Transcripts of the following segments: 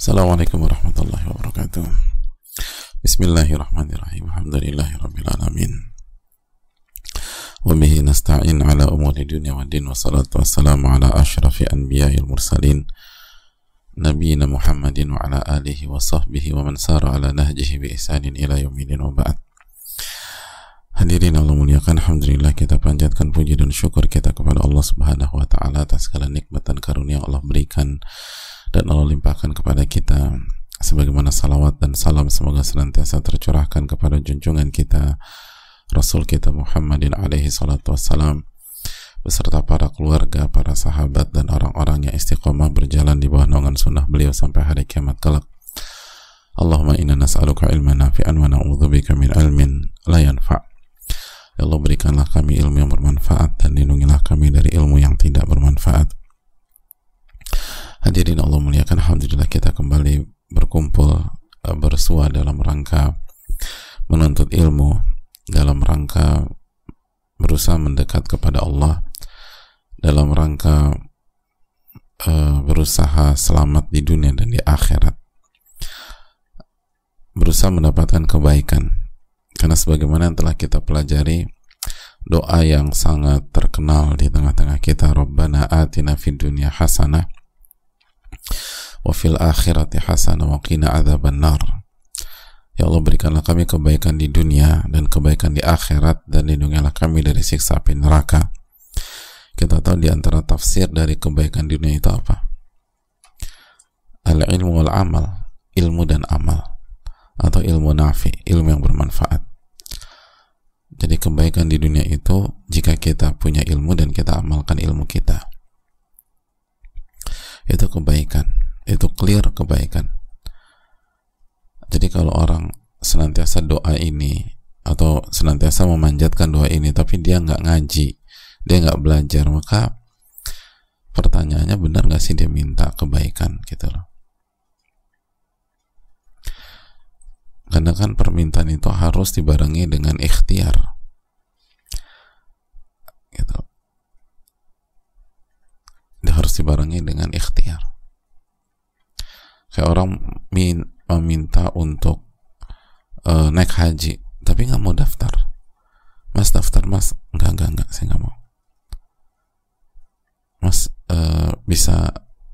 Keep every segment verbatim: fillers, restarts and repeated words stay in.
Assalamualaikum warahmatullahi wabarakatuh. Bismillahirrahmanirrahim. Alhamdulillahirabbil alamin. Wa bihi nasta'in ala umuri dunya waddin, wassalatu wassalamu ala asyrafil anbiya'il mursalin nabiyina Muhammadin wa ala alihi wa sahbihi wa man sara ala nahjihi bi ihsanin ila yaumil wa ba'd. Hadirin Allah muliakan, alhamdulillah kita panjatkan puji dan syukur kita kepada Allah Subhanahu wa taala atas segala nikmat dan karunia yang Allah berikan dan Allah limpahkan kepada kita, sebagaimana salawat dan salam semoga senantiasa tercurahkan kepada junjungan kita Rasul kita Muhammadin alaihi salatu wassalam beserta para keluarga, para sahabat dan orang-orang yang istiqomah berjalan di bawah naungan sunnah beliau sampai hari kiamat kelak. Allahumma inna nas'aluka ilman nafi'an wa na'udzubika min ilmin la yanfa'. Ya Allah, berikanlah kami ilmu yang bermanfaat dan lindungilah kami dari ilmu yang tidak bermanfaat. Hadirin Allah muliakan, alhamdulillah kita kembali berkumpul bersua dalam rangka menuntut ilmu, dalam rangka berusaha mendekat kepada Allah, dalam rangka uh, berusaha selamat di dunia dan di akhirat, berusaha mendapatkan kebaikan. Karena sebagaimana yang telah kita pelajari, doa yang sangat terkenal di tengah-tengah kita, Rabbana atina fid dunya hasanah wa fil akhirati hasanah wa qina adzabannar. Ya Allah, berikanlah kami kebaikan di dunia dan kebaikan di akhirat, dan lindungilah kami dari siksa api neraka. Kita tahu di antara tafsir dari kebaikan di dunia itu apa? Al-ilmu wal amal, ilmu dan amal, atau ilmu nafi, ilmu yang bermanfaat. Jadi kebaikan di dunia itu jika kita punya ilmu dan kita amalkan ilmu kita, itu kebaikan, itu clear kebaikan. Jadi kalau orang senantiasa doa ini atau senantiasa memanjatkan doa ini tapi dia nggak ngaji, dia nggak belajar, maka pertanyaannya, benar nggak sih dia minta kebaikan gitu loh? Karena kan permintaan itu harus dibarengi dengan ikhtiar gitu. Dia harus dibarengi dengan ikhtiar. Kayak orang min, meminta untuk uh, naik haji tapi nggak mau daftar. Mas daftar mas, enggak enggak enggak saya nggak mau. Mas uh, bisa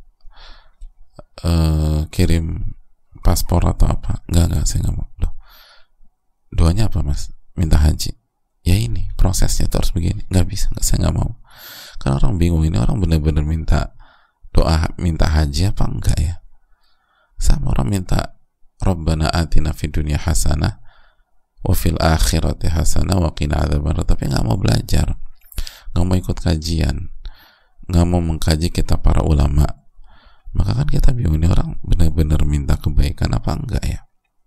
uh, kirim paspor atau apa? Enggak enggak saya nggak mau. Loh, doanya apa mas? Minta haji. Ya ini prosesnya itu harus begini. Nggak bisa, nggak, saya nggak mau. Karena orang bingung, ini orang benar-benar minta doa minta haji apa enggak ya? Sama orang minta Rabbana atina fid dunya hasanah wa fil akhirati hasanah wa qina adzabannar, tapi nggak mau belajar, nggak mau ikut kajian, nggak mau mengkaji kitab para ulama. Maka kan kita bingung, ini orang benar-benar minta kebaikan apa enggak ya?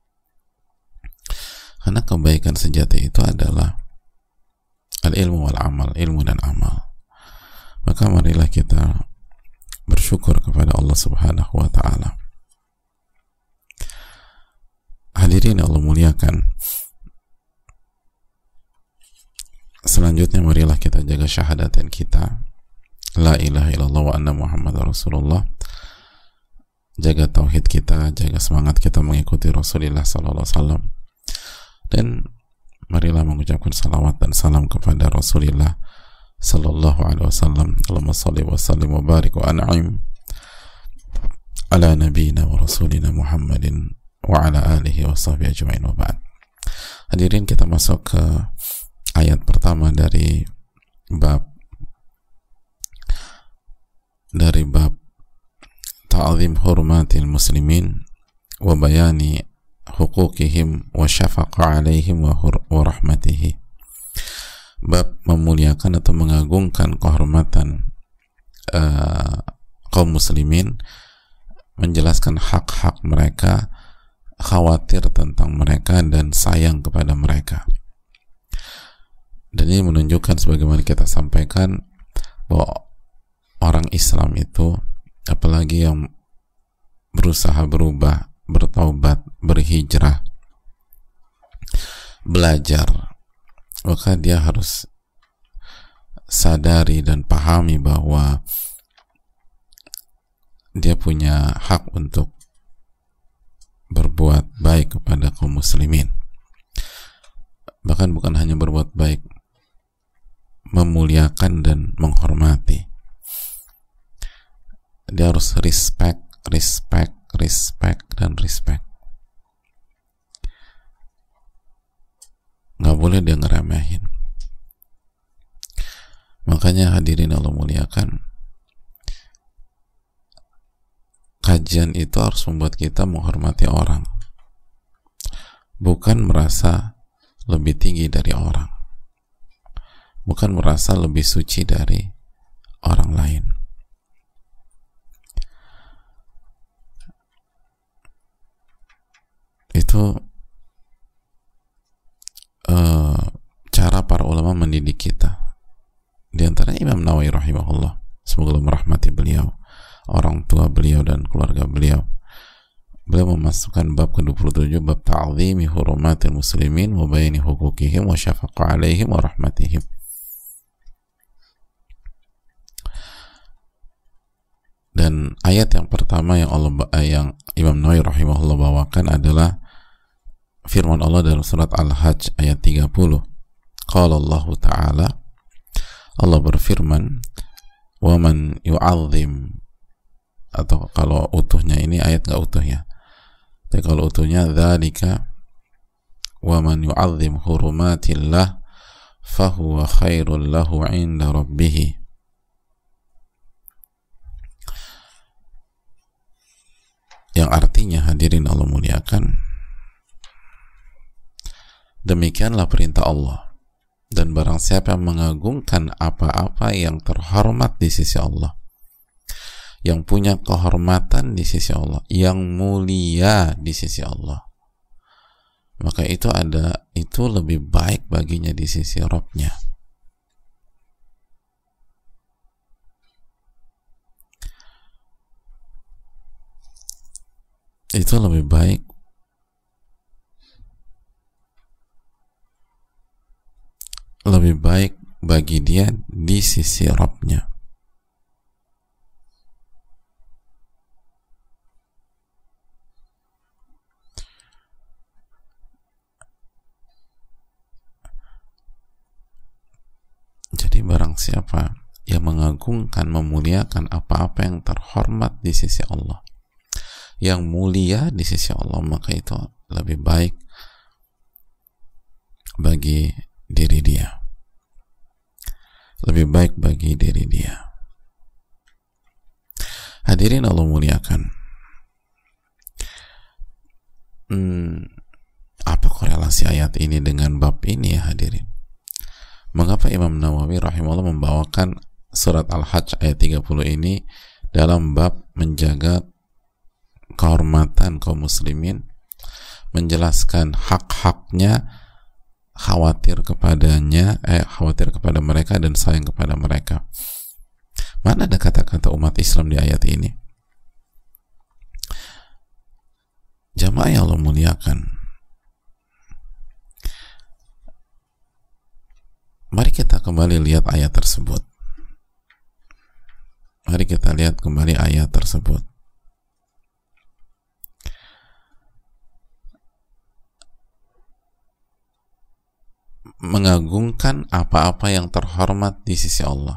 Karena kebaikan sejati itu adalah al-ilmu wal amal, ilmu dan amal. Maka marilah kita bersyukur kepada Allah Subhanahu wa taala. Hadirin Allah muliakan, selanjutnya marilah kita jaga syahadatin kita, la ilaha illallah wa anna muhammadar rasulullah. Jaga tauhid kita, jaga semangat kita mengikuti Rasulullah sallallahu alaihi wasallam, dan marilah mengucapkan salawat dan salam kepada Rasulullah sallallahu alaihi wasallam. Allahumma shalli wa sallim wa barik wa an'im ala nabiyyina wa rasulina Muhammadin wa ala alihi wa sahbihi ajma'in wa ba'd. Hadirin, kita masuk ke ayat pertama dari bab dari bab ta'zim hurmatil muslimin wa bayani huquqihim wa syafaqa alaihim wa, wa rahmatihi. Bab memuliakan atau mengagungkan kehormatan uh, kaum muslimin, menjelaskan hak-hak mereka, khawatir tentang mereka dan sayang kepada mereka. Dan ini menunjukkan, sebagaimana kita sampaikan, bahwa orang Islam itu, apalagi yang berusaha berubah, bertaubat, berhijrah, belajar, maka dia harus sadari dan pahami bahwa dia punya hak untuk berbuat baik kepada kaum muslimin. Bahkan bukan hanya berbuat baik, memuliakan dan menghormati. Dia harus respect, respect, respect, dan respect. Nggak boleh dia ngeremehin. Makanya hadirin Allah muliakan, kajian itu harus membuat kita menghormati orang, bukan merasa lebih tinggi dari orang, bukan merasa lebih suci dari orang lain. Itu uh, cara para ulama mendidik kita. Di antaranya Imam Nawawi rahimahullah, semoga Allah merahmati beliau, orang tua beliau dan keluarga beliau. Beliau memasukkan bab ke dua puluh tujuh, bab ta'zimi hurumatil muslimin wa bayani hukukihim wa syafaqa alaihim wa rahmatihim. Dan ayat yang pertama yang Allah yang Imam Nawawi rahimahullah bawakan adalah firman Allah dalam surat Al-Hajj ayat tiga puluh. Qala Allah Ta'ala, Allah berfirman, wa man yu'azzim, atau kalau utuhnya ini ayat nggak utuh ya, tapi kalau utuhnya dzalika wa man yu'azzim hurumatillah fahuwa khairul lahu 'inda rabbih. Yang artinya hadirin Allah muliakan, demikianlah perintah Allah, dan barang siapa yang mengagungkan apa-apa yang terhormat di sisi Allah, yang punya kehormatan di sisi Allah, yang mulia di sisi Allah, maka itu ada itu lebih baik baginya di sisi Rabb-nya. Itu lebih baik lebih baik bagi dia di sisi Rabb-nya. Jadi barang siapa yang mengagungkan, memuliakan apa-apa yang terhormat di sisi Allah, yang mulia di sisi Allah, maka itu lebih baik bagi diri dia, lebih baik bagi diri dia. Hadirin Allah muliakan, hmm, apa korelasi ayat ini dengan bab ini ya hadirin? Mengapa Imam Nawawi rahimahullah membawakan surat Al-Hajj ayat tiga puluh ini dalam bab menjaga kehormatan kaum muslimin, menjelaskan hak-haknya, khawatir kepadanya, eh khawatir kepada mereka dan sayang kepada mereka. Mana ada kata-kata umat Islam di ayat ini? Jamaah yang Allah muliakan, mari kita kembali lihat ayat tersebut. Mari kita lihat kembali ayat tersebut. Mengagungkan apa-apa yang terhormat di sisi Allah,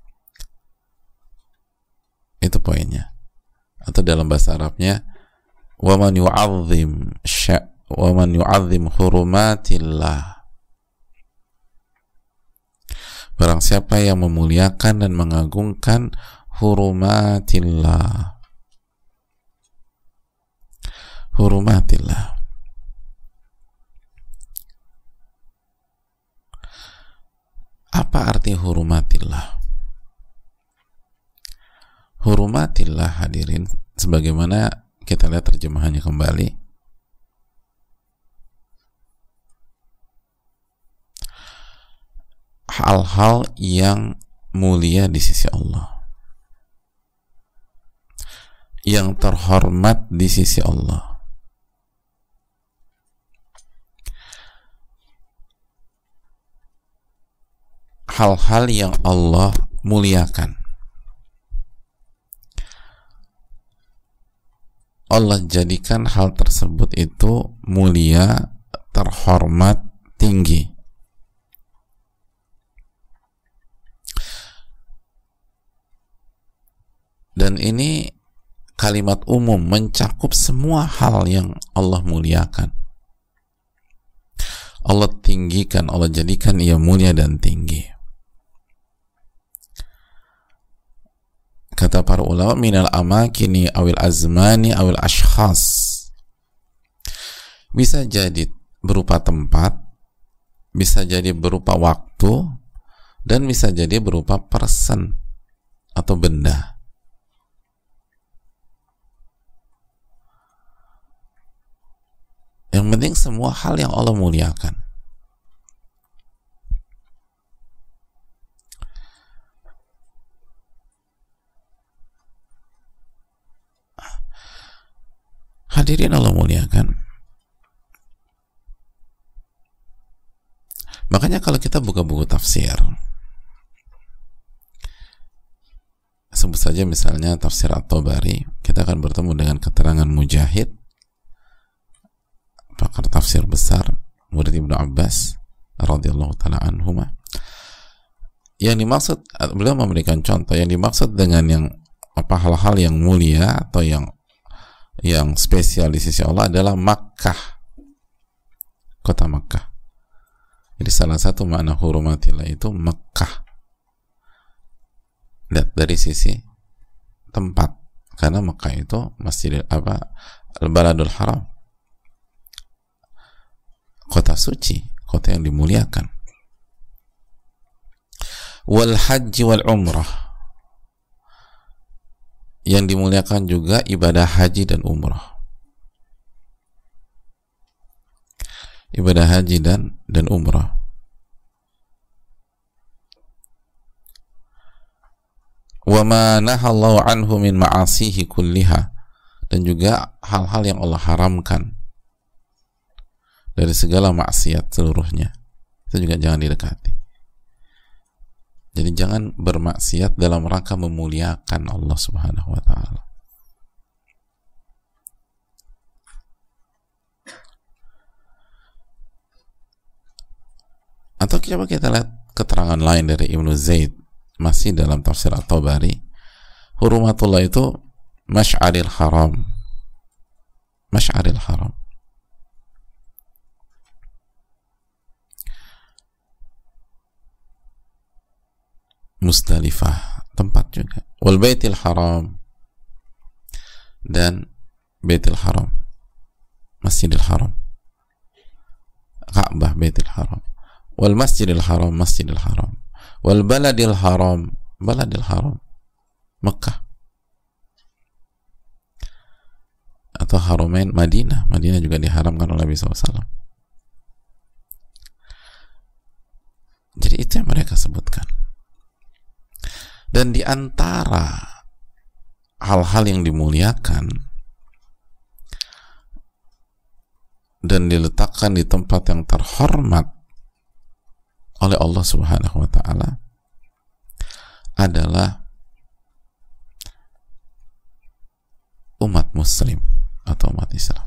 itu poinnya. Atau dalam bahasa Arabnya, wa man yu'azzim sya wa man yu'azzim hurumatillah, barang siapa yang memuliakan dan mengagungkan hurumatillah, hurumatillah. Apa arti hurumatillah? Hurumatillah hadirin, sebagaimana kita lihat terjemahannya kembali, hal-hal yang mulia di sisi Allah, yang terhormat di sisi Allah, hal-hal yang Allah muliakan. Allah jadikan hal tersebut itu mulia, terhormat, tinggi. Dan ini kalimat umum, mencakup semua hal yang Allah muliakan. Allah tinggikan, Allah jadikan ia mulia dan tinggi. Kata para ulama, minal amakini awil azmani awil ashkhas. Bisa jadi berupa tempat, bisa jadi berupa waktu, dan bisa jadi berupa person atau benda. Yang penting semua hal yang Allah muliakan. Hadirin Allah muliakan. Makanya kalau kita buka buku tafsir, sebut saja misalnya tafsir At-Tabari, kita akan bertemu dengan keterangan Mujahid, pakar tafsir besar, murid Ibnu Abbas radhiyallahu taala anhuma. Yang dimaksud, beliau memberikan contoh, yang dimaksud dengan yang apa hal-hal yang mulia atau yang yang spesial di sisi Allah adalah Makkah, kota Makkah. Jadi salah satu makna hurumatillah itu Makkah. Lihat dari sisi tempat, karena Makkah itu masjid apa, Al-Baladul Haram, kota suci, kota yang dimuliakan. Wal haji wal umrah, yang dimuliakan juga ibadah haji dan umrah. Ibadah haji dan dan umrah. Wa ma nahallahu anhu min ma'asihi kulliha, dan juga hal-hal yang Allah haramkan dari segala maksiat seluruhnya, itu juga jangan didekati. Jadi jangan bermaksiat dalam rangka memuliakan Allah Subhanahu wa taala. Atau coba kita lihat keterangan lain dari Ibnu Zaid, masih dalam tafsir At-Tabari. Hurumatullah itu Masy'aril Haram. Masy'aril Haram. Musdalifah, tempat juga. Wal Baitil Haram, dan Baitil Haram, Masjidil Haram, Ka'bah, Baitil Haram. Wal Masjidil Haram, Masjidil Haram. Wal Baladil Haram, Baladil Haram, Mekah. Atau Haramain Madinah, Madinah juga diharamkan oleh Nabi shallallahu alaihi wasallam. Jadi itu yang mereka sebutkan. Dan di antara hal-hal yang dimuliakan dan diletakkan di tempat yang terhormat oleh Allah Subhanahu wa taala adalah umat muslim atau umat Islam.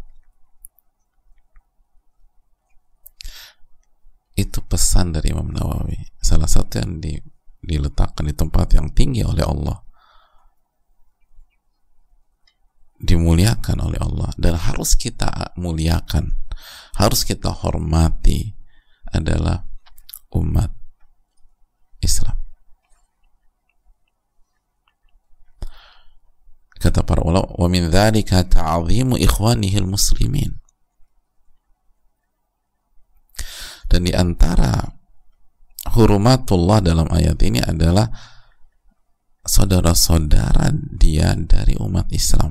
Itu pesan dari Imam Nawawi. Salah satu yang di diletakkan di tempat yang tinggi oleh Allah, dimuliakan oleh Allah, dan harus kita muliakan, harus kita hormati, adalah umat Islam. Kata para ulama, wa min dzalika ta'zimu ikhwanihil muslimin. Dan di antara hurumatullah dalam ayat ini adalah saudara-saudara dia dari umat Islam.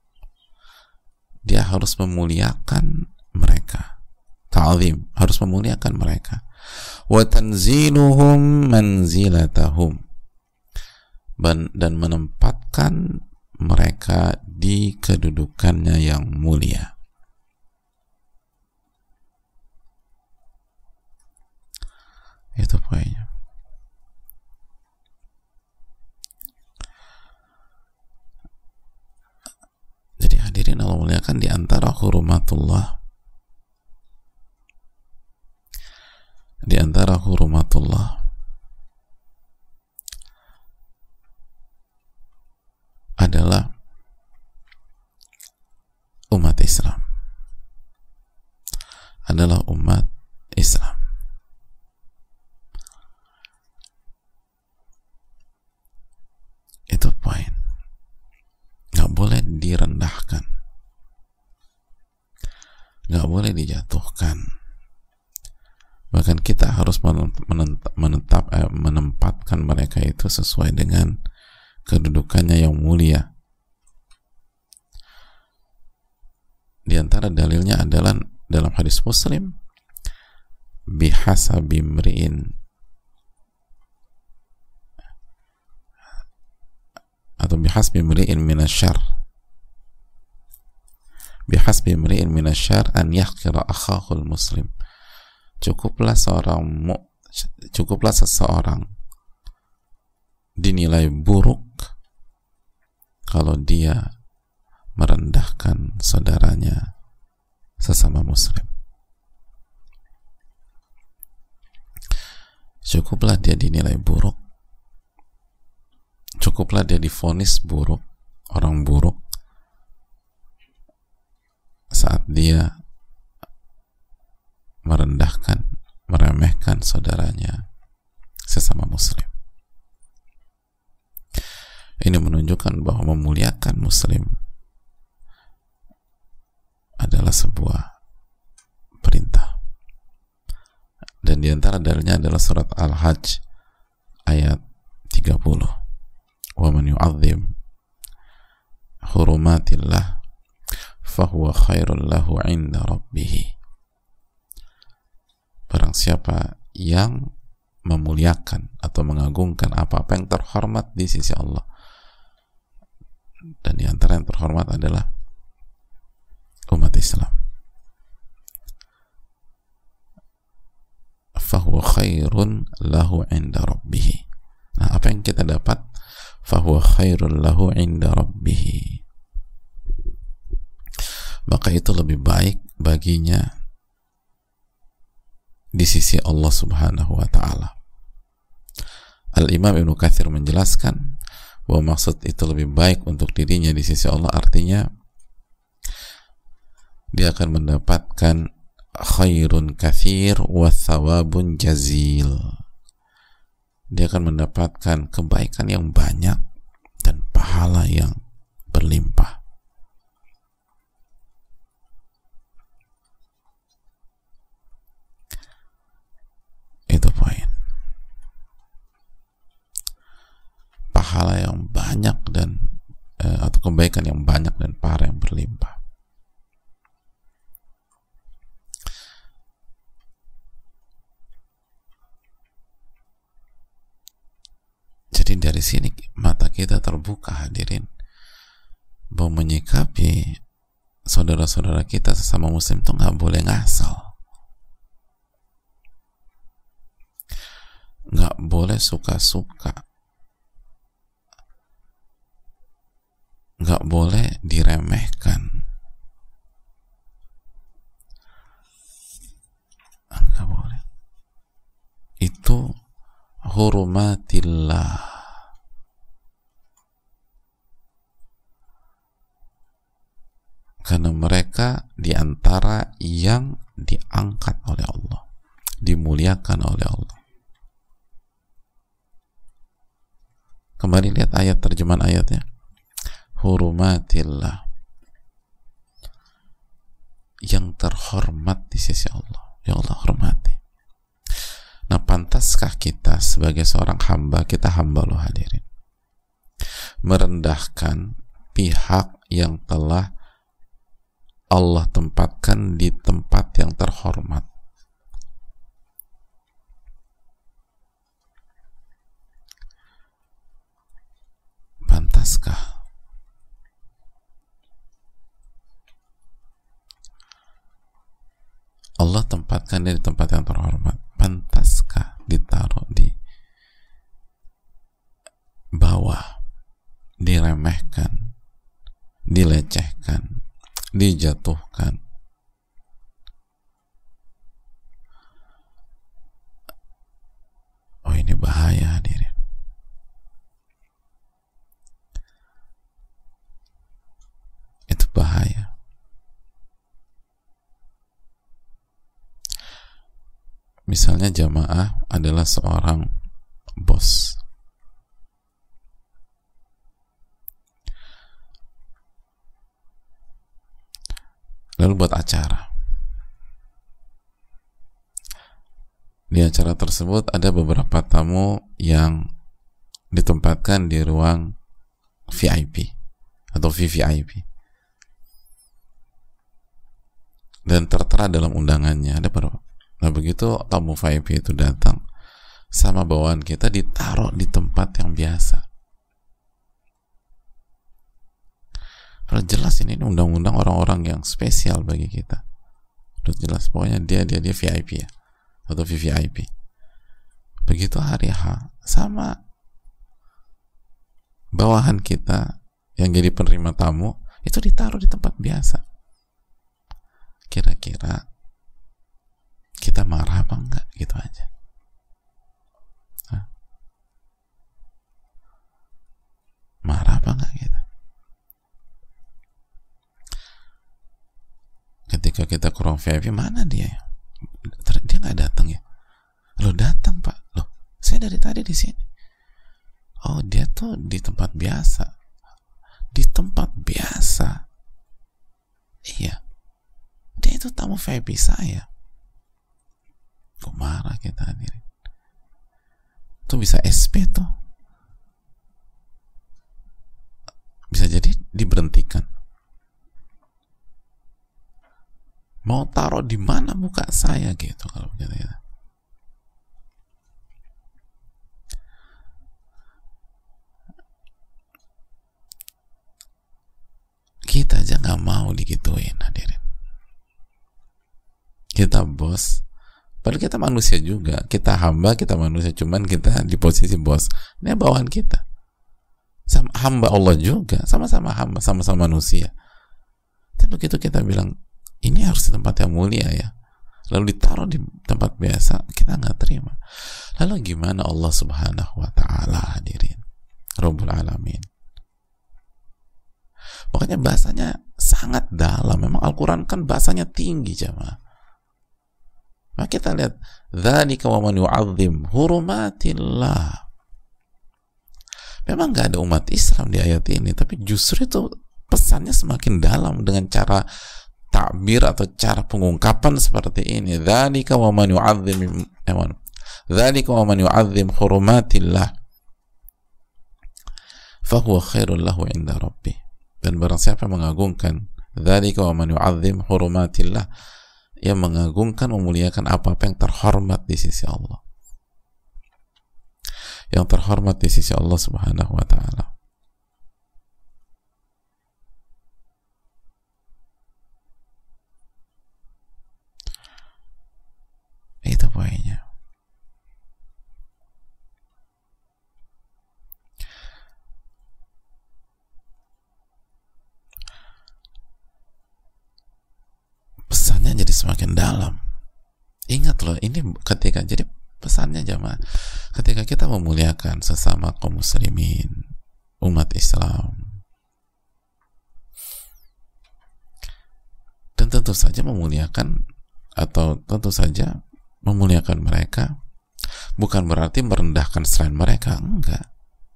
Dia harus memuliakan mereka. Ta'zim, harus memuliakan mereka. Wa tanziluhum manzilatahum, dan menempatkan mereka di kedudukannya yang mulia. Itu poinnya. Jadi hadir bahkan di antara hurumatullah, di antara hurumatullah adalah umat Islam, adalah umat Islam. Itu poin. Nggak boleh direndahkan, nggak boleh dijatuhkan. Bahkan kita harus menetap, menetap, eh, menempatkan mereka itu sesuai dengan kedudukannya yang mulia. Di antara dalilnya adalah dalam hadis Muslim, bihasabi mri'in, atau bihasbi mri'in minasyar, bihasbi mri'in minasyar an yahqira akhahul muslim. Cukuplah seorang cukuplah seseorang dinilai buruk kalau dia merendahkan saudaranya sesama muslim. Cukuplah dia dinilai buruk, cukuplah dia divonis buruk, orang buruk, saat dia merendahkan, meremehkan saudaranya sesama muslim. Ini menunjukkan bahwa memuliakan muslim adalah sebuah perintah. Dan di antara dalilnya adalah surat Al-Hajj ayat tiga puluh. Wa man yu'azzim hurumatillah fahuwa khairul lahu 'inda rabbih. Barang siapa yang memuliakan atau mengagungkan apa-apa yang terhormat di sisi Allah, dan di antara yang terhormat adalah umat Islam, fahuwa khairun lahu 'inda rabbih. Nah, apa yang kita dapat? Fahuwa khairun lahu 'inda rabbih, maka itu lebih baik baginya di sisi Allah Subhanahu wa ta'ala. Al-Imam Ibnu Katsir menjelaskan bahwa maksud itu lebih baik untuk dirinya di sisi Allah, artinya dia akan mendapatkan khairun katsir wa thawabun jazil. Dia akan mendapatkan kebaikan yang banyak dan pahala yang berlimpah. Itu poin. Pahala yang banyak dan eh, atau kebaikan yang banyak dan pahala yang berlimpah. Jadi dari sini mata kita terbuka, hadirin, bahwa menyikapi saudara-saudara kita sesama muslim itu nggak boleh ngasal, nggak boleh suka-suka, nggak boleh diremehkan, nggak boleh. Itu hurumatillah. Karena mereka diantara yang diangkat oleh Allah, dimuliakan oleh Allah. Kembali lihat ayat, terjemahan ayatnya. Hurumatillah, yang terhormat di sisi Allah. Ya Allah hormati. Nah, pantaskah kita sebagai seorang hamba, kita hamba loh hadirin, merendahkan pihak yang telah Allah tempatkan di tempat yang terhormat? Pantaskah? Allah tempatkan dia di tempat yang terhormat. Pantaskah ditaruh di bawah, diremehkan, dilecehkan, dijatuhkan. Oh, ini bahaya hadirin. Itu bahaya. Misalnya jamaah adalah seorang bos. Lalu buat acara. Di acara tersebut ada beberapa tamu yang ditempatkan di ruang V I P atau V V I P. Dan tertera dalam undangannya ada berapa. Nah, begitu tamu V I P itu datang, sama bawaan kita ditaruh di tempat yang biasa. Kalau jelas ini, ini undang-undang orang-orang yang spesial bagi kita. Udah jelas, pokoknya dia dia dia V I P ya, atau V V I P. Begitu hari H, sama bawahan kita yang jadi penerima tamu itu ditaruh di tempat biasa. Kira-kira kita marah apa enggak? Gitu aja. Hah? Marah apa enggak kita? Ketika kita ke ruang V I P, mana dia? Dia nggak datang ya? Loh, datang Pak. Loh, saya dari tadi di sini. Oh, dia tuh di tempat biasa. Di tempat biasa. Iya. Dia itu tamu V I P saya. Kok marah kita hadirin? Tuh bisa S P tuh. Bisa jadi diberhentikan. Mau taruh di mana muka saya gitu kalau gitu ya. Kita aja nggak mau digituin hadirin. Kita bos, padahal kita manusia juga. Kita hamba, kita manusia, cuman kita di posisi bos. Ini bawahan kita. Sama hamba Allah juga, sama-sama hamba, sama-sama manusia. Tapi begitu kita bilang ini harus di tempat yang mulia ya, lalu ditaruh di tempat biasa, kita nggak terima. Lalu gimana Allah Subhanahu wa ta'ala hadirin, Rabbul Alamin. Makanya bahasanya sangat dalam. Memang Al-Quran kan bahasanya tinggi jamaah. Maka kita lihat, dzalika wa man yu'azzim hurumatillah. Memang nggak ada umat Islam di ayat ini, tapi justru itu pesannya semakin dalam dengan cara takbir atau cara pengungkapan seperti ini. Dzalika wa man yu'azzim dzalika wa man yu'azzim hurumatillah fa huwa khairul lahu 'inda rabbih. Dan barang siapa mengagungkan dzalika wa man yu'azzim hurumatillah, yang mengagungkan, memuliakan apa-apa yang terhormat di sisi Allah, yang terhormat di sisi Allah Subhanahu wa ta'ala. Itu poinnya. Pesannya jadi semakin dalam. Ingat loh, ini ketika jadi pesannya jamaah, ketika kita memuliakan sesama kaum muslimin, umat Islam, dan tentu saja memuliakan atau tentu saja memuliakan mereka bukan berarti merendahkan selain mereka, enggak.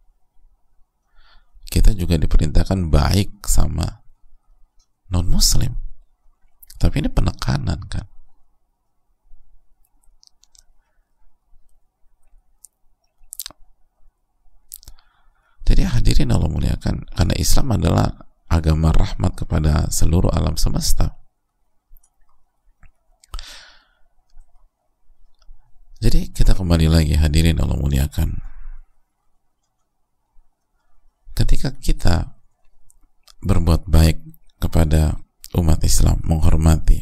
Kita juga diperintahkan baik sama non muslim, tapi ini penekanan kan. Jadi hadirin Allah muliakan, karena Islam adalah agama rahmat kepada seluruh alam semesta. Jadi kita kembali lagi hadirin Allah muliakan, ketika kita berbuat baik kepada umat Islam, menghormati,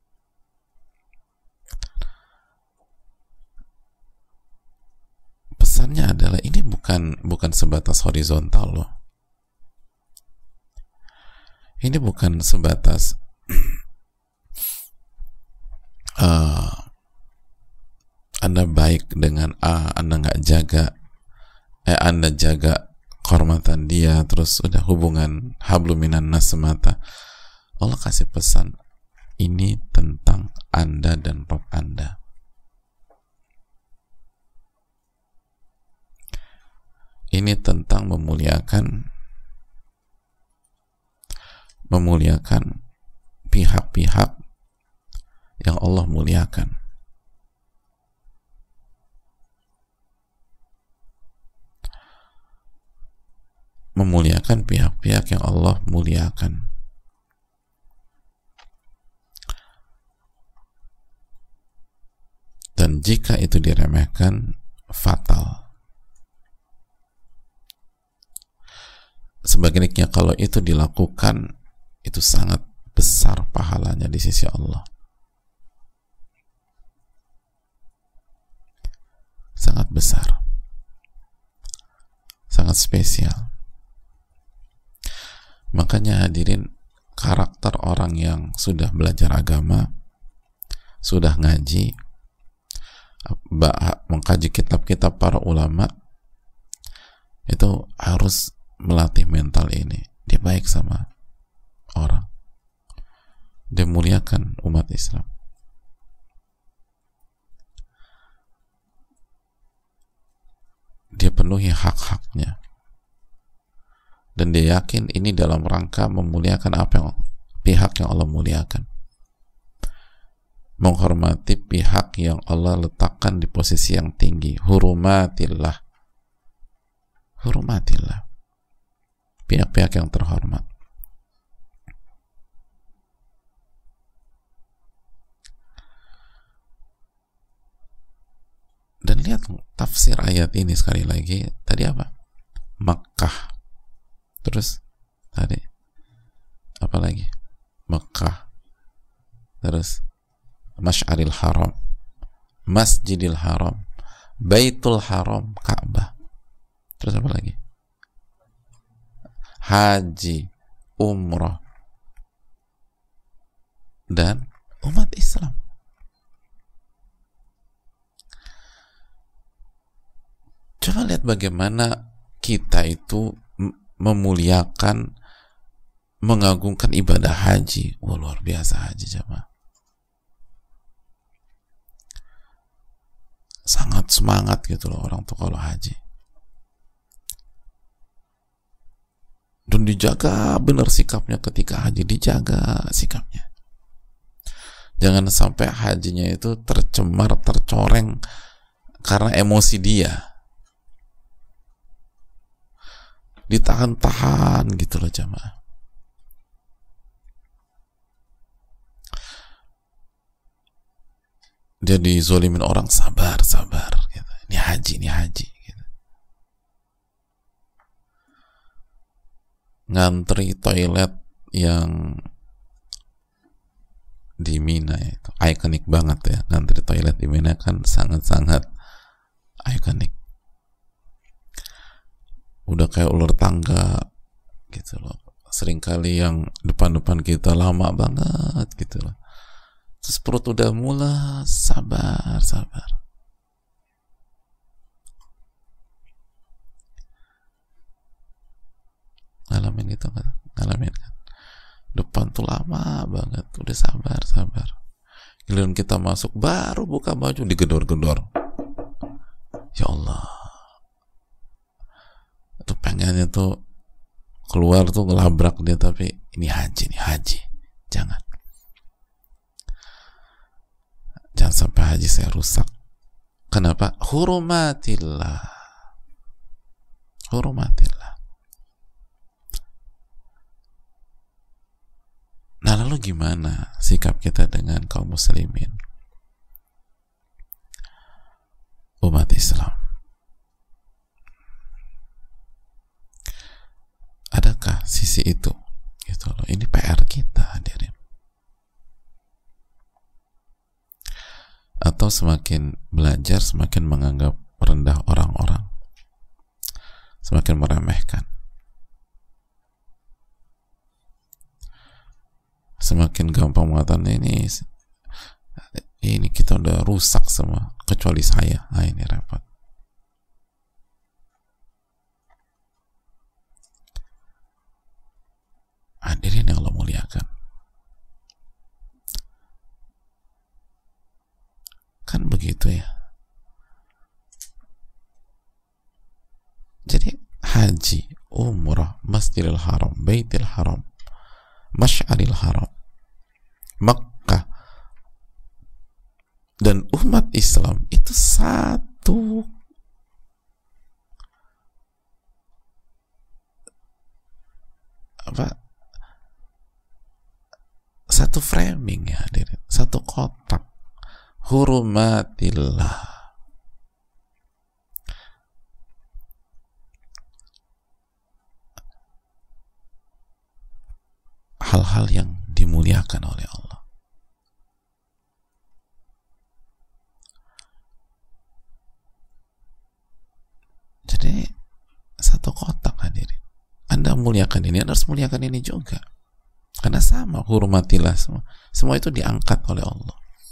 pesannya adalah ini bukan bukan sebatas horizontal loh. Ini bukan sebatas uh, Anda baik dengan A, Anda nggak jaga, eh Anda jaga kehormatan dia, terus udah hubungan hablum minan nas semata. Allah kasih pesan, ini tentang Anda dan Rabb Anda. Ini tentang memuliakan memuliakan pihak-pihak yang Allah muliakan. Memuliakan pihak-pihak yang Allah muliakan. Dan jika itu diremehkan, fatal. Sebaliknya, kalau itu dilakukan, itu sangat besar pahalanya di sisi Allah. Sangat besar. Sangat spesial. Makanya hadirin, karakter orang yang sudah belajar agama, sudah ngaji, mengkaji kitab-kitab para ulama, itu harus melatih mental ini. Dia baik sama orang, dia muliakan umat Islam, dia penuhi hak-haknya, dan dia yakin ini dalam rangka memuliakan apa yang pihak yang Allah muliakan, menghormati pihak yang Allah letakkan di posisi yang tinggi. Hurumatillah, hurumatillah, pihak-pihak yang terhormat. Dan lihat tafsir ayat ini sekali lagi. Tadi apa? Makkah. Terus tadi apa lagi? Makkah. Terus Masy'aril Haram, Masjidil Haram, Baitul Haram, Ka'bah. Terus apa lagi? Haji, umrah, dan umat Islam. Coba lihat bagaimana kita itu memuliakan, mengagungkan ibadah haji. Wah, luar biasa haji, jemaah. Sangat semangat gitu loh orang tuh kalau haji. Dan dijaga benar sikapnya ketika haji, dijaga sikapnya. Jangan sampai hajinya itu tercemar, tercoreng karena emosi dia. Ditahan-tahan gitu loh jamaah. Jadi zolimin orang, sabar, sabar gitu. Ini haji, ini haji gitu. Ngantri toilet yang di Mina itu ikonik banget ya. Ngantri toilet di Mina kan sangat-sangat ikonik. Udah kayak ular tangga gitu loh. Seringkali yang depan-depan kita lama banget gitu loh. Terus perut udah mulas, sabar, sabar. Ngalamin itu kan? Ngalamin kan? Depan tuh lama banget, udah sabar, sabar. Giliran kita masuk, baru buka baju, digedor-gedor. Ya Allah. Itu pengennya tuh keluar tuh ngelabrak dia, tapi ini haji, ini haji. Jangan. Jangan sampai haji saya rusak. Kenapa? Hurumatillah. Hurumatillah. Nah, lalu gimana sikap kita dengan kaum muslimin, umat Islam? Adakah sisi itu? Gitu loh. Ini P R kita, hadirin. Atau semakin belajar, semakin menganggap rendah orang-orang, semakin meremehkan. semakin gampang mengatakan ini ini kita udah rusak semua kecuali saya. Nah, ini repot. Hadirin yang Allah muliakan, kan begitu ya. Jadi haji, umrah, Masjidil Haram, Baitul Haram, Masy'aril Haram, Makkah, dan umat Islam itu satu apa? Satu framing ya, hadirin, satu kotak. Hurumatillah. Hal-hal yang dimuliakan oleh Allah. Jadi satu kotak, hadirin. Anda muliakan ini, Anda harus muliakan ini juga. Karena sama, hormatilah semua. Semua itu diangkat oleh Allah.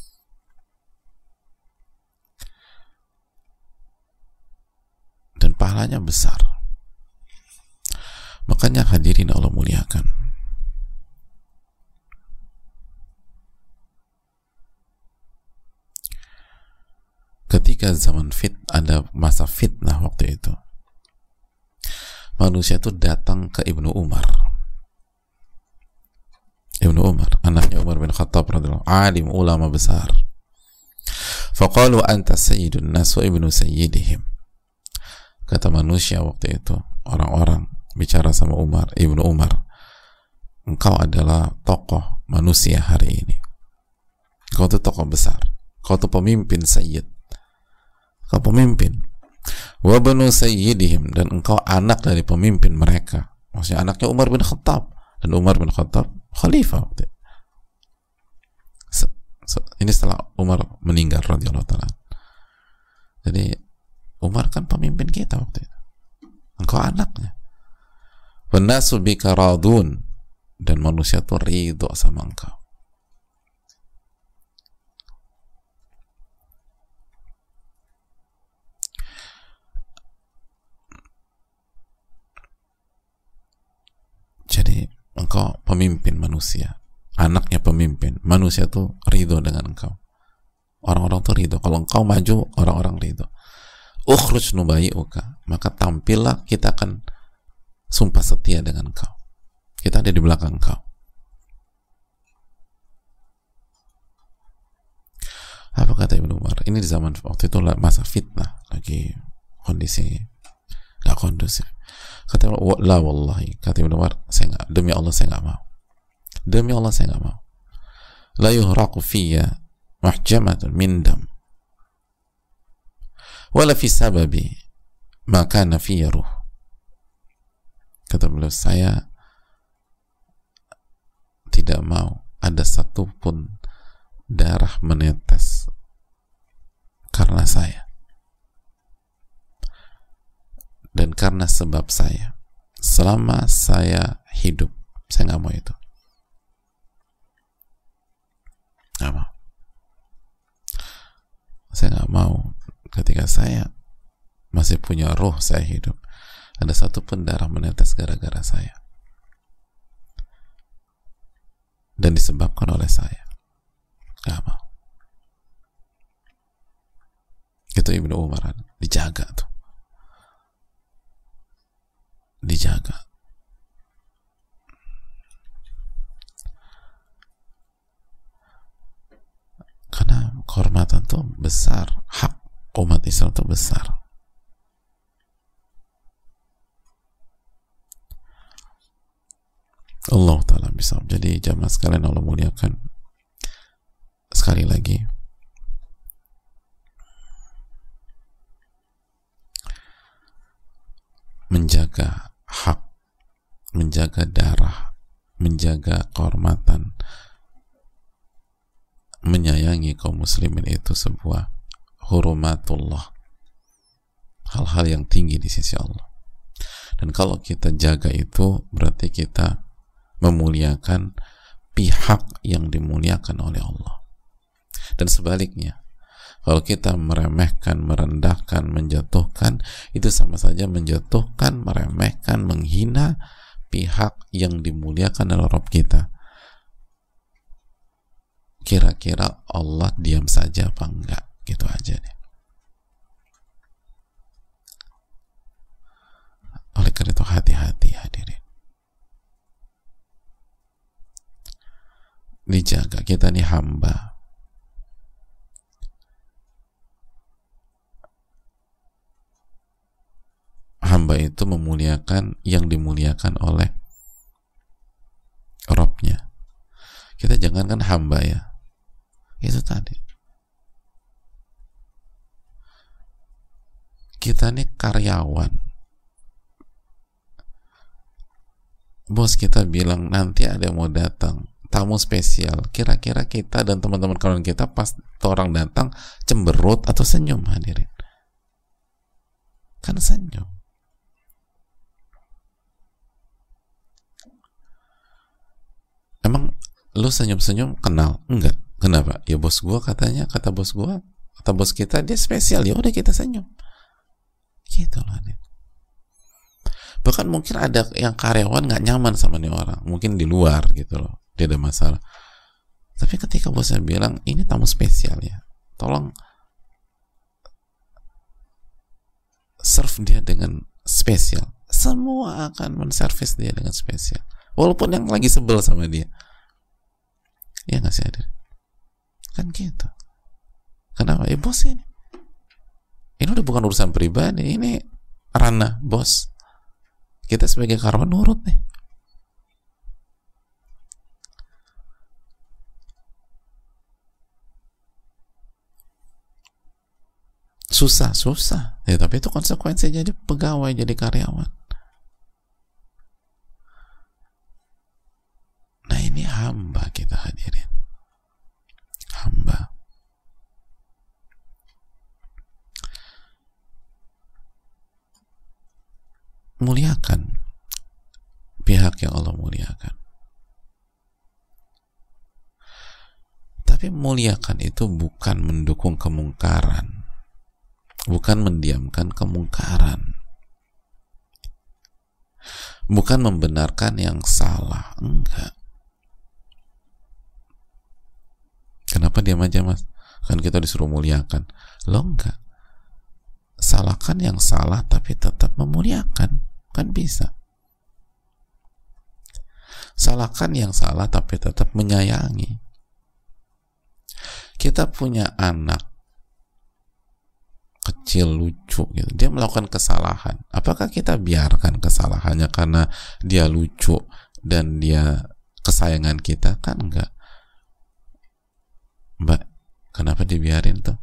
Dan pahalanya besar. Makanya hadirin Allah muliakan. Ketika zaman fit, ada masa fitnah waktu itu. Manusia itu datang ke Ibnu Umar. Ibnu Umar, anaknya Umar bin Khattab radhiyallahu anhu, alim ulama besar. Faqalu anta sayyidun nas wa ibnu sayyidihim. Kata manusia waktu itu, orang-orang bicara sama Umar, Ibnu Umar, engkau adalah tokoh manusia hari ini. Engkau itu tokoh besar. Engkau itu pemimpin sayyid. Engkau pemimpin. Wa ibnu sayyidihim, dan engkau anak dari pemimpin mereka. Maksudnya anaknya Umar bin Khattab. Dan Umar bin Khattab khalifah waktu itu. Ini setelah Umar meninggal radhiyallahu ta'ala. Jadi Umar kan pemimpin kita waktu itu. Engkau anaknya. Wannasu bika radun, dan manusia itu ridho sama engkau. Jadi engkau pemimpin manusia, anaknya pemimpin, manusia tuh ridho dengan engkau. Orang-orang tuh ridho. Kalau engkau maju, orang-orang ridho. Ukhruj nubayi'uka, maka tampillah, kita akan sumpah setia dengan engkau. Kita ada di belakang engkau. Apa kata Ibnu Umar? Ini di zaman waktu itu masa fitnah, lagi kondisi gak kondusif. Kata Allah, la wallahi, kata Ibnu Umar, saya nggak, demi Allah saya nggak mau. Demi Allah saya nggak mau. La yuhraqu fiyya mahjamatun min dam, wala fi sababi ma kana fiyya ruh. Kata beliau, saya tidak mau ada satupun darah menetes karena saya, dan karena sebab saya. Selama saya hidup, saya nggak mau itu. Nggak mau. Saya nggak mau ketika saya masih punya roh, saya hidup, ada satu pun darah menetes gara-gara saya dan disebabkan oleh saya. Nggak mau. Itu Ibnu Umar, dijaga tuh. Dijaga. Karena kehormatan itu besar, hak umat Islam itu besar. Allah Ta'ala bisa. Jadi jamaah sekalian Allah muliakan, sekali lagi, menjaga hak, menjaga darah, menjaga kehormatan, menyayangi kaum muslimin itu sebuah hurumatullah, hal-hal yang tinggi di sisi Allah. Dan kalau kita jaga itu, berarti kita memuliakan pihak yang dimuliakan oleh Allah. Dan sebaliknya, kalau kita meremehkan, merendahkan, menjatuhkan, itu sama saja menjatuhkan, meremehkan, menghina pihak yang dimuliakan oleh Rabb kita. Kira-kira Allah diam saja apa enggak? Gitu aja deh. Oleh karena itu hati-hati hadirin. Dijaga, kita ini hamba. Hamba itu memuliakan yang dimuliakan oleh Rabb-nya. Kita jangankan hamba ya, itu tadi kita ini karyawan, bos kita bilang nanti ada yang mau datang, tamu spesial, kira-kira kita dan teman-teman kawan kita pas orang datang cemberut atau senyum hadirin? Kan senyum. Emang lu senyum-senyum kenal? Enggak. Kenapa? Ya bos gua katanya, kata bos gua, kata bos kita dia spesial, ya udah kita senyum. Gitu loh. Bahkan mungkin ada yang karyawan nggak nyaman sama nih orang, mungkin di luar gitu loh, dia ada masalah. Tapi ketika bosnya bilang ini tamu spesial ya, tolong serve dia dengan spesial, semua akan menservis dia dengan spesial. Walaupun yang lagi sebel sama dia, ya nggak sih, ada kan gitu. Kenapa? Ya bos ini ini udah bukan urusan pribadi, ini ranah bos. Kita sebagai karyawan nurut nih. Susah, susah ya, tapi itu konsekuensi jadi pegawai, jadi karyawan. Nah ini hamba kita hadirin, hamba. Muliakan pihak yang Allah muliakan. Tapi muliakan itu bukan mendukung kemungkaran, bukan mendiamkan kemungkaran, bukan membenarkan yang salah, enggak. Kenapa diam aja mas? Kan kita disuruh muliakan. Lo enggak. Salahkan yang salah tapi tetap memuliakan. Kan bisa. Salahkan yang salah tapi tetap menyayangi. Kita punya anak kecil lucu gitu, dia melakukan kesalahan. Apakah kita biarkan kesalahannya karena dia lucu dan dia kesayangan kita? Kan enggak. Mbak, kenapa dibiarin tuh?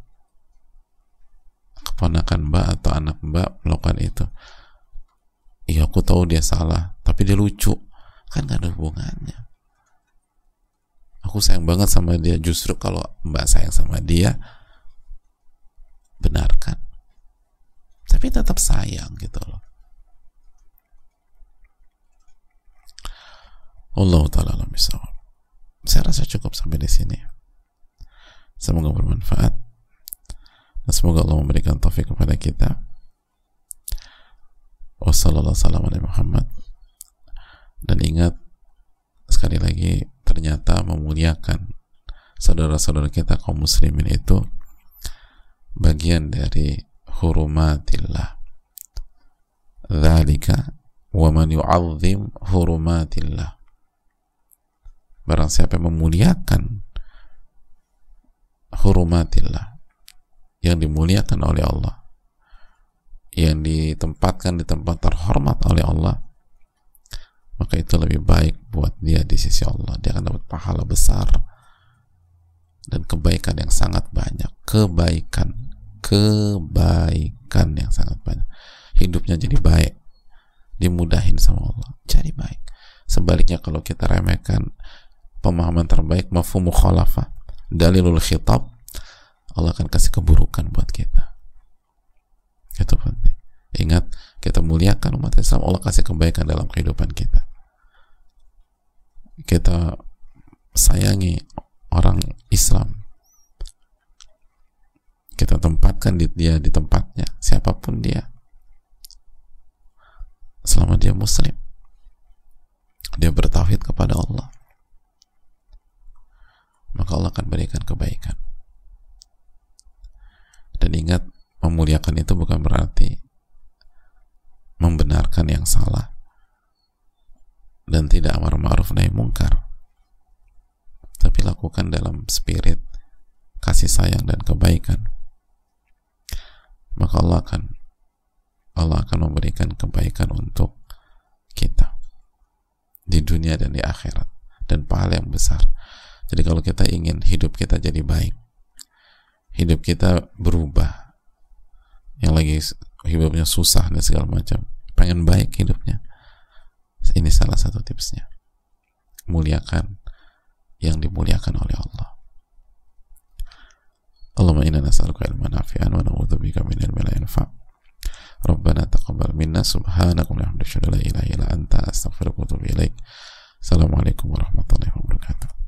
Keponakan mbak atau anak mbak melakukan itu. Iya aku tahu dia salah, tapi dia lucu. Kan gak ada hubungannya. Aku sayang banget sama dia. Justru kalau mbak sayang sama dia, benarkan. Tapi tetap sayang gitu loh. Allah ta'ala alam bisawab. Saya rasa cukup sampai di sini. Semoga bermanfaat dan semoga Allah memberikan taufik kepada kita. Wassallallahu alaihi Muhammad. Dan ingat sekali lagi, ternyata memuliakan saudara-saudara kita kaum muslimin itu bagian dari hurumatillah. Dzalika wa man yu'azzim hurumatillah. Barang siapa yang memuliakan hurumatillah, yang dimuliakan oleh Allah, yang ditempatkan di tempat terhormat oleh Allah, maka itu lebih baik buat dia di sisi Allah. Dia akan dapat pahala besar dan kebaikan yang sangat banyak. Kebaikan kebaikan yang sangat banyak. Hidupnya jadi baik, dimudahin sama Allah, jadi baik. Sebaliknya kalau kita remehkan pemahaman terbaik, mafhum mukhalafah, dalilul khitab, Allah akan kasih keburukan buat kita. Itu penting. Ingat, kita muliakan umat Islam, Allah kasih kebaikan dalam kehidupan kita. Kita sayangi orang Islam, kita tempatkan dia di tempatnya, siapapun dia, selama dia muslim, dia bertauhid kepada Allah, maka Allah akan berikan kebaikan. Dan ingat, memuliakan itu bukan berarti membenarkan yang salah dan tidak amar ma'ruf nahi mungkar, tapi lakukan dalam spirit kasih sayang dan kebaikan. Maka Allah akan Allah akan memberikan kebaikan untuk kita di dunia dan di akhirat, dan pahala yang besar. Jadi kalau kita ingin hidup kita jadi baik, hidup kita berubah, yang lagi hidupnya susah dan segala macam, pengen baik hidupnya, ini salah satu tipsnya. Muliakan yang dimuliakan oleh Allah. Allahumma inna nas'aluka ilman nafi'an wa na'udzubika min ilmin la yanfa'. Rabbana taqabbal minna subhanaka wa bihamdika la ilaha illa anta astaghfiruka wa atubu ilaik. Assalamualaikum warahmatullahi wabarakatuh.